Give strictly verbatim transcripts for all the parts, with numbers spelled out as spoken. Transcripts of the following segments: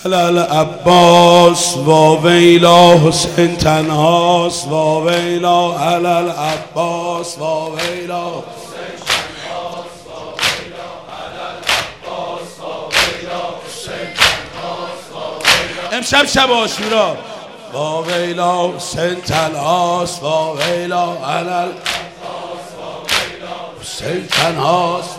علی العباس و ویلا، حسین تنهاست و ویلا، علی العباس و ویلا. امشب شب عاشورا و ویلا، حسین تنهاست و ویلا، علی العباس و ویلا، حسین تنهاست.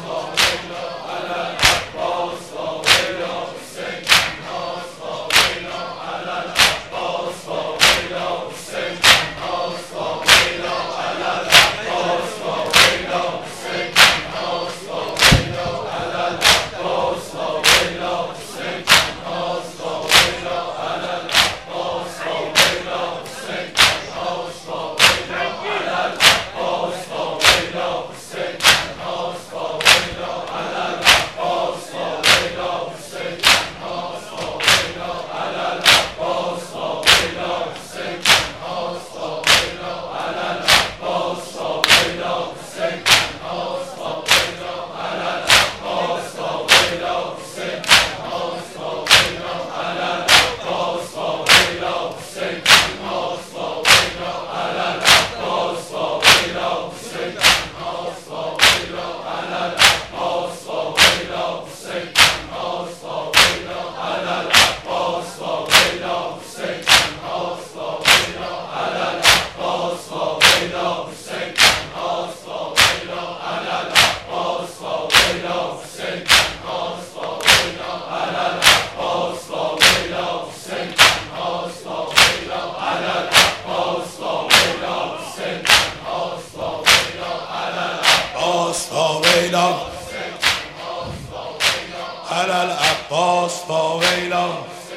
علی العباس و ویلا،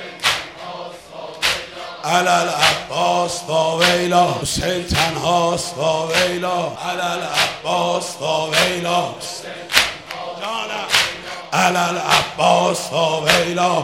علی العباس و ویلا، حسین تنهاست و ویلا، علی العباس و ویلا، علی العباس و ویلا.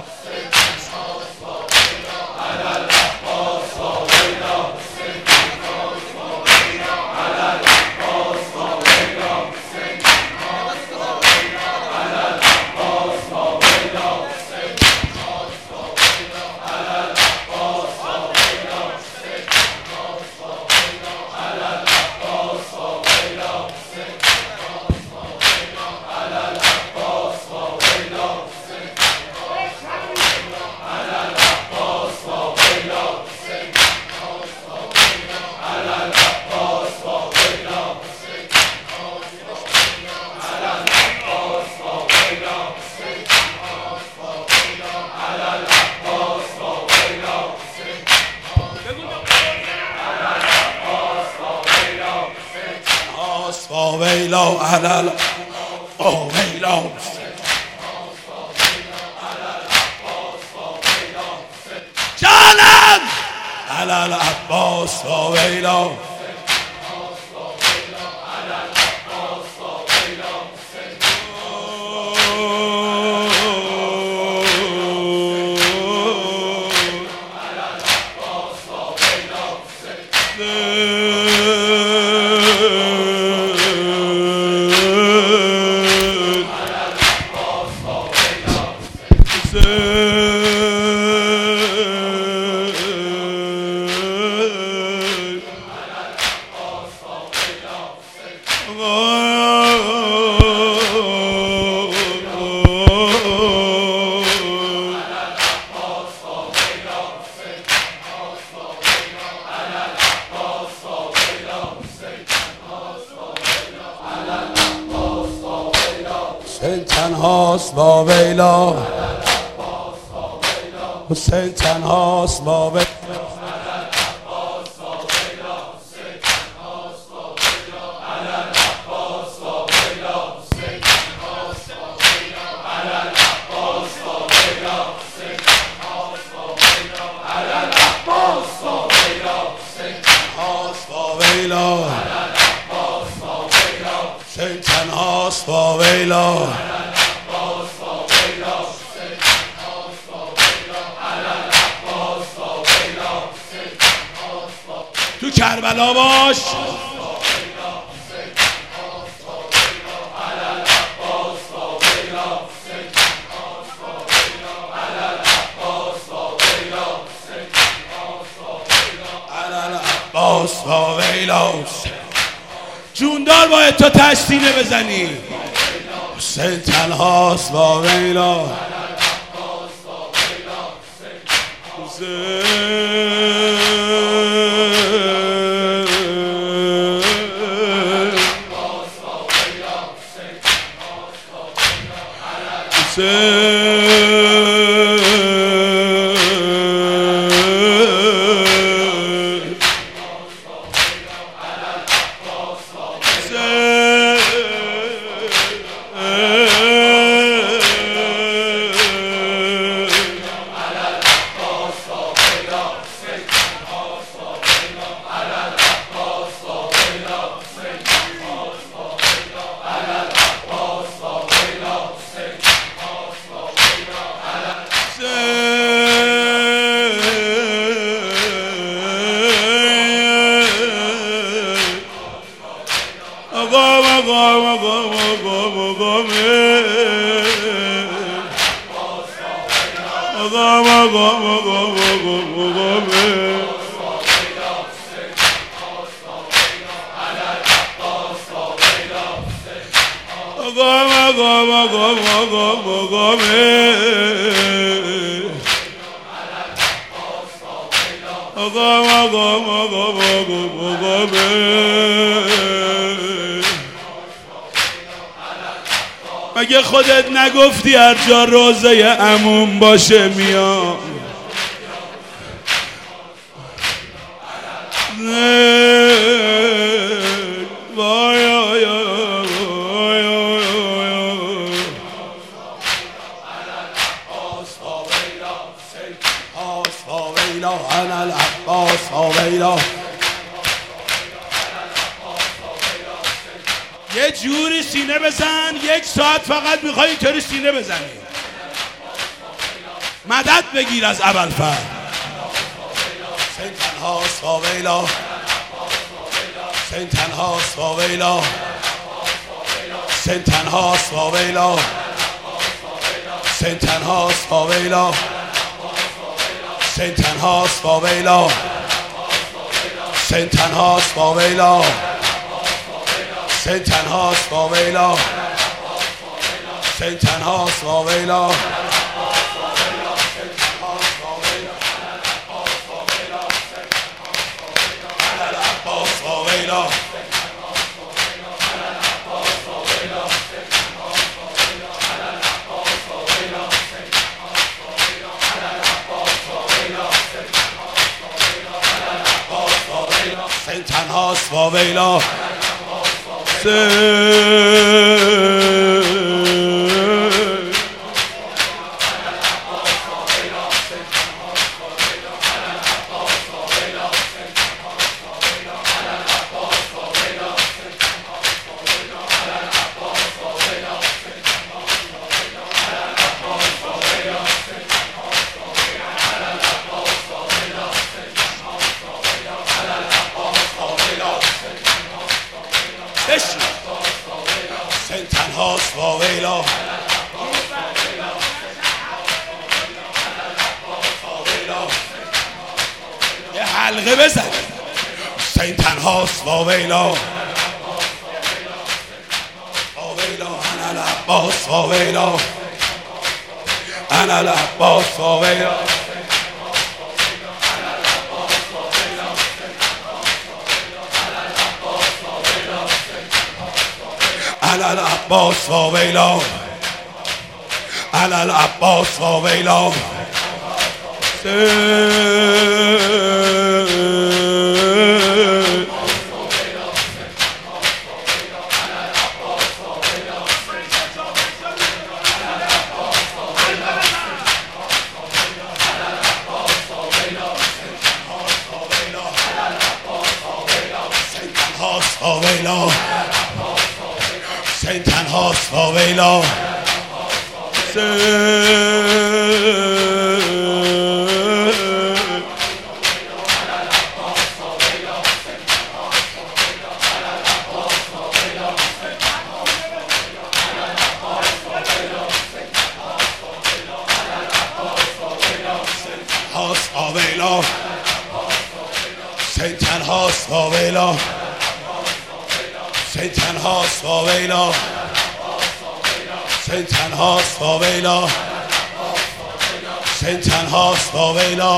ویلا، علی او ویلا، جانم، علی العباس و ویلا. حسین تنهاست با ویلا، حسین تنهاست با ویلا، حسین تنهاست با ویلا. تو کربلا باش. العباس و ویلا. جوندار باید تو تشتینه بزنی. حسین تنهاست و ویلا. مگه خودت نگفتی هر جا روزه عموم باشه میام؟ یه جوری سینه بزن، یک ساعت فقط میخوای اینطوری سینه بزنی. مدد بگیر از ابوالفضل. حسین تنهاست و ویلا. حسین تنهاست و ویلا. حسین تنهاست و ویلا. حسین تنهاست و ویلا. حسین تنهاست و ویلا. حسین تنهاست و ویلا. حسین تنهاست و ویلا. حسین تنهاست و ویلا. حسین تنهاست و ویلا. حسین تنهاست و ویلا. یه حلقه بزن. حسین تنهاست و ویلا. و ویلا انا العباس و ویلا. انا العباس و ویلا. على العباس و ویلا. على العباس و ویلا. حسین تنهاست و ویلا. حسین تنهاست با ویلا، حسین تنهاست با ویلا، حسین تنهاست با ویلا، حسین تنهاست با ویلا.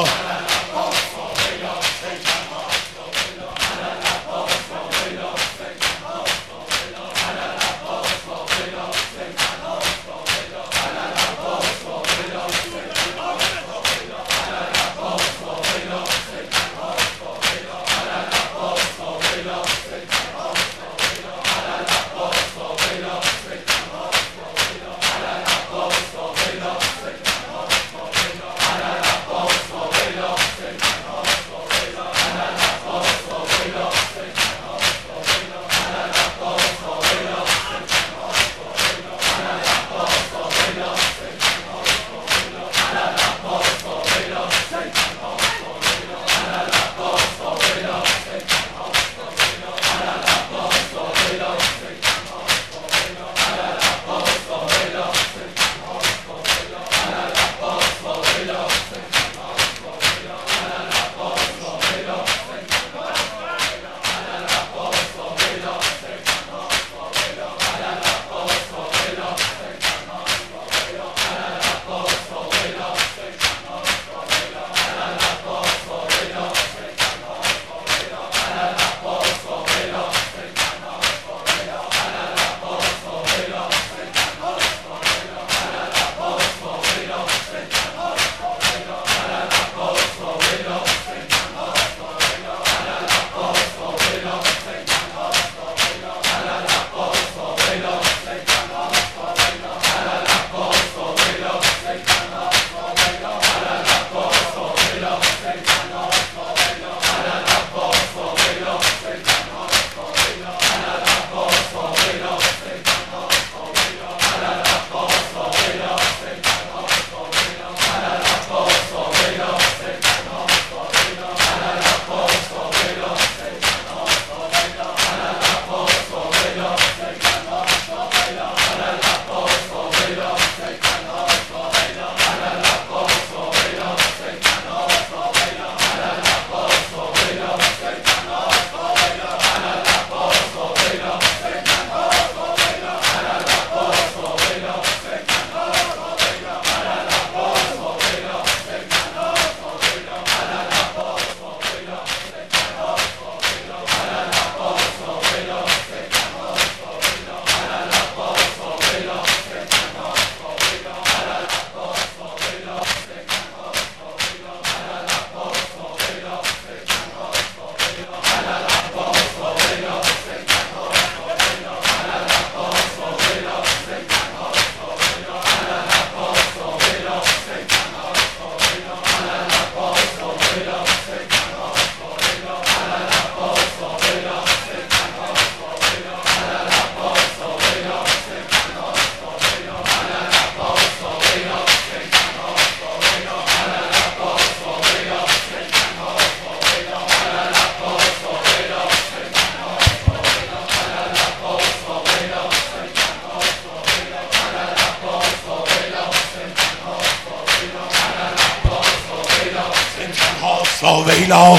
با ویلا،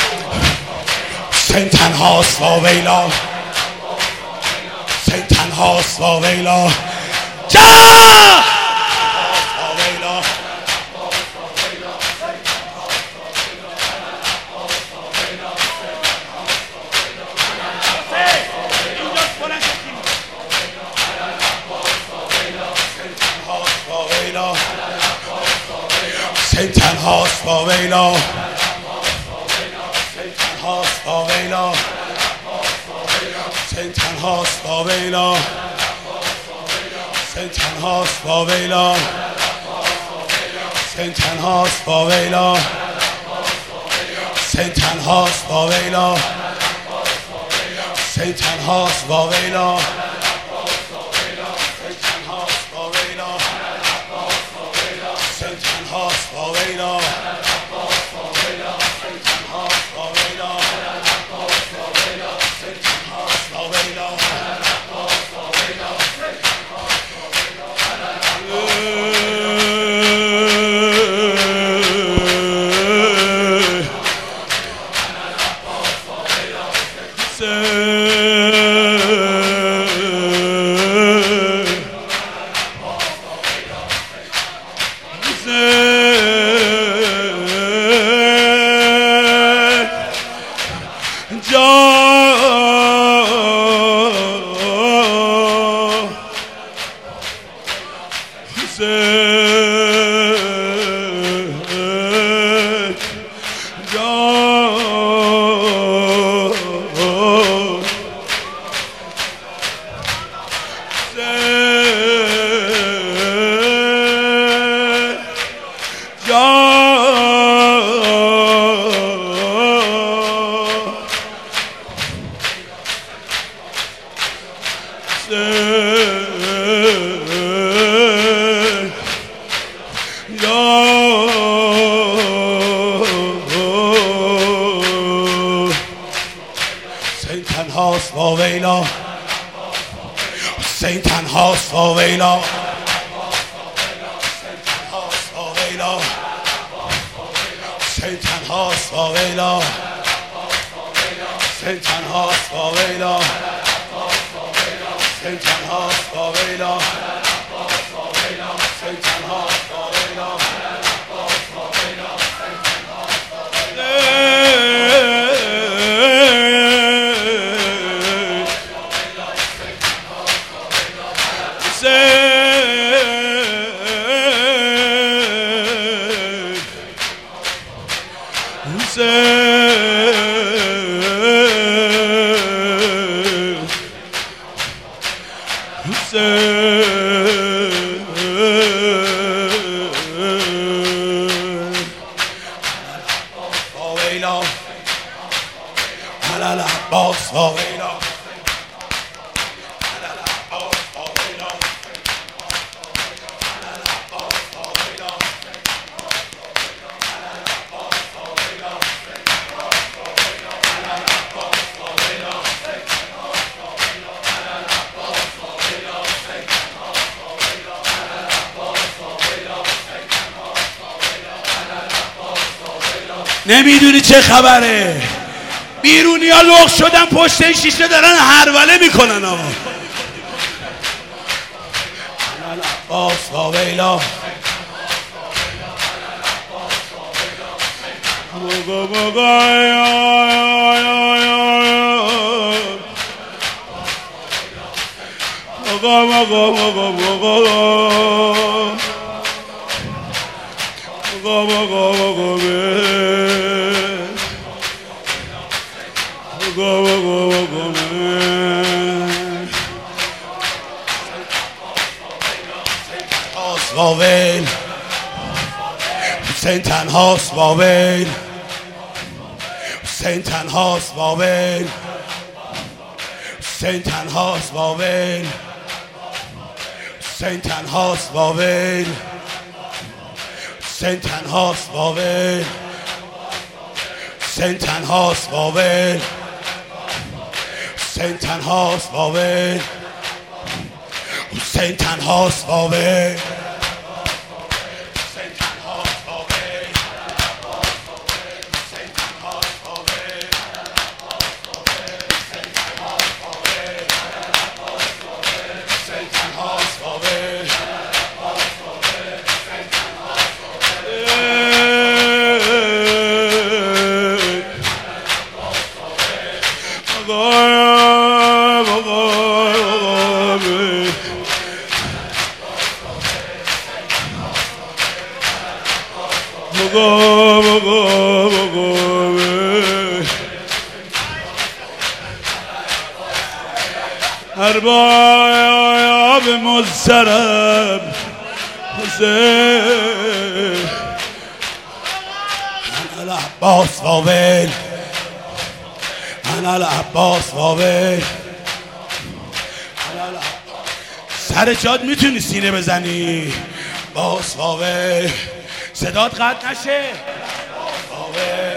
حسین تنهاست با ویلا، حسین تنهاست با ویلا. جا حسین تنهاست با ویلا، تنهاست با ویلا، حسین تنهاست با ویلا، حسین تنهاست با ویلا، حسین تنهاست با ویلا، حسین تنهاست با ویلا، حسین تنهاست با ویلا. حسین تنهاست با ویلا، حسین تنهاست با ویلا، حسین تنهاست با ویلا، حسین تنهاست با ویلا، حسین تنهاست با ویلا، حسین تنهاست با ویلا. نمیدونی چه خبره؟ بیرونی ها لغ شدن پشت شیشه دارن هروله میکنن. آقا عباس با ویلا، بگو بگو بگو بگو بگو بگو با ویل، حسین تنهاست با ویل، حسین تنهاست با ویل، حسین تنهاست با ویل، حسین تنهاست با ویل، حسین تنهاست با ویل، حسین تنهاست با ویل، حسین تنهاست با ویل، حسین تنهاست با ویل. ارباب مضطرب حسین، انا العباس با ویل، انا العباس با ویل. سر جاد میتونی سینه بزنی؟ باس با ویل، صدات قطع نشه. با ویل،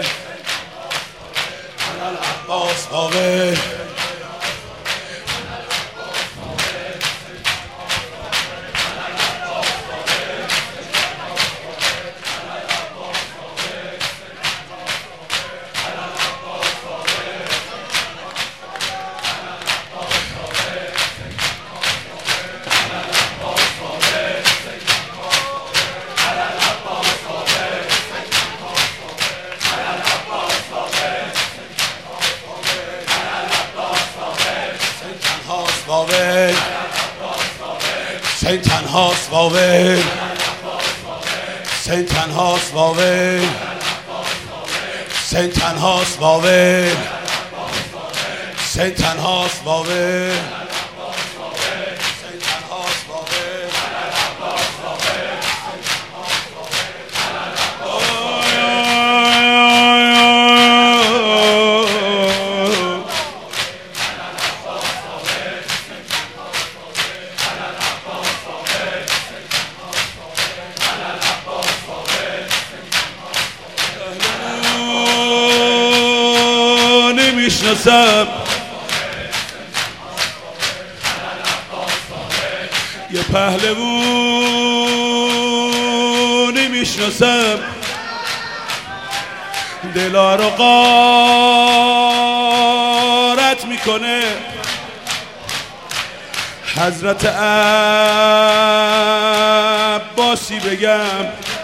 انا العباس با ویل. حسین تنهاست با ویل، حسین تنهاست با ویل، حسین تنهاست با ویل، حسین تنهاست با ویل، حسین تنهاست با ویل. میشناسم، یه پهلوونی میشناسم، دلا رو غارت میکنه. حضرت عباسی بگم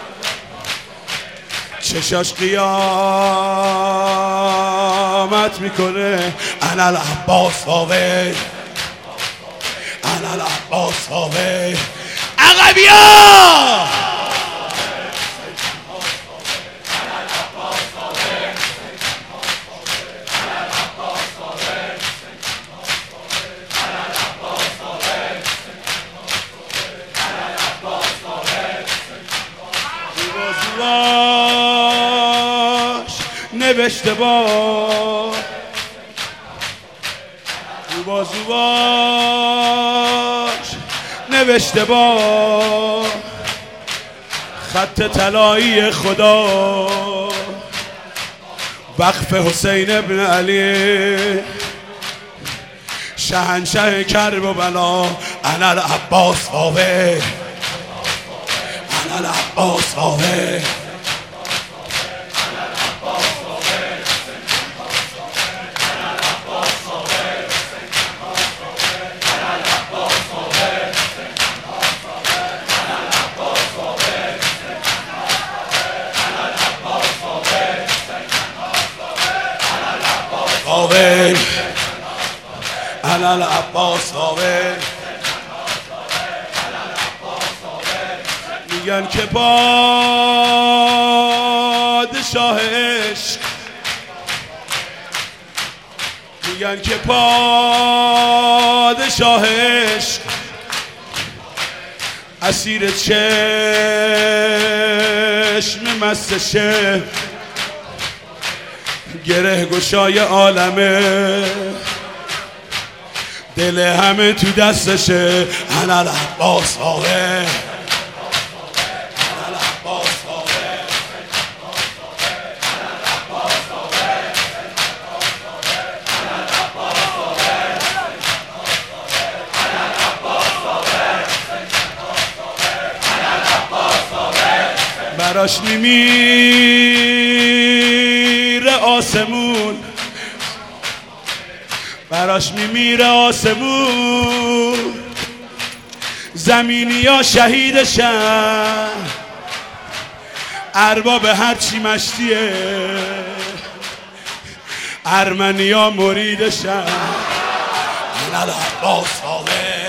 چشاش قیامت میکنه. انا العباس آوی، انا العباس آوی. عقبیا نوشته با رو بازو باش، نوشته با خط طلایی خدا، وقف حسین ابن علی شهنشه کرب و بلا. انا العباس آوی، انا العباس آوی. آوی انا العباس آوی. میگن که پادشاه عشق، میگن که پادشاه عشق اسیر چشم مستشه، گره گشای عالمه، دل همه تو دستشه. انا العباس آوی، انا العباس آوی. براش میمیره آسمون، براش میمیره آسمون، زمینی ها شهیدشن، ارباب هرچی مشتیه، ارمنی ها مریدشن. انا العباس آوی.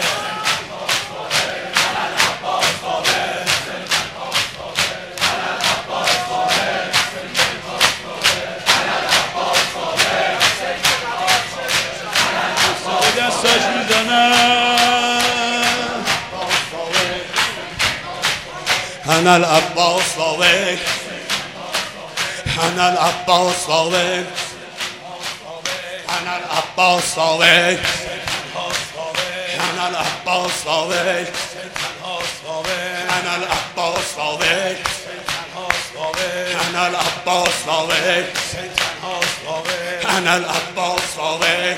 دستاش میزنم انا العباس آوی، انا العباس آوی. انا العباس آوی، انا العباس آوی. انا العباس آوی، انا العباس آوی. انا العباس آوی،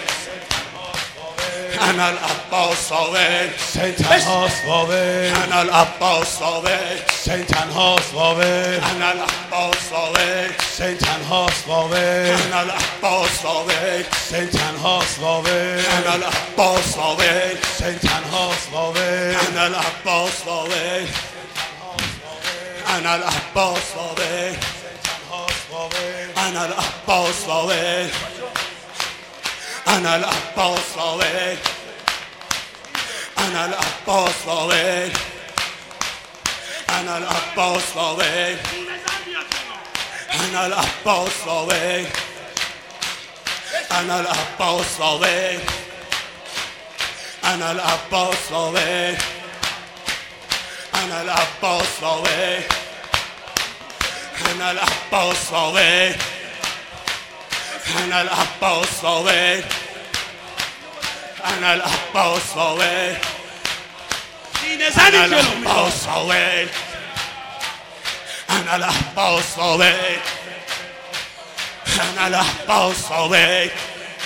انا العباس آوی. حسین تنهاست واوی، انا العباس آوی، حسین تنهاست واوی، انا العباس آوی. حسین تنهاست واوی، انا العباس آوی، حسین تنهاست واوی، انا العباس آوی. حسین تنهاست واوی، انا العباس آوی، انا العباس آوی. انا العباس آوی، انا العباس آوی. انا العباس آوی، انا العباس آوی. انا العباس آوی، انا العباس آوی. انا العباس آوی، انا العباس آوی. انا العباس آوی، انا العباس آوی. انا العباس آوی، سینه زنی انا جلو میخواد. العباس آوی. انا العباس آوی، انا العباس آوی.